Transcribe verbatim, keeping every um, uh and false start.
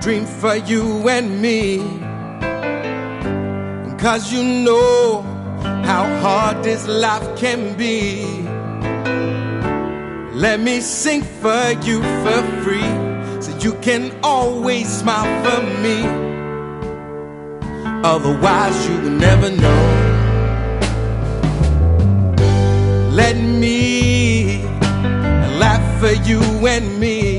dream for you and me. 'Cause you know how hard this life can be. Let me sing for you for free, so you can always smile for me. Otherwise you will never know. Let me laugh for you and me.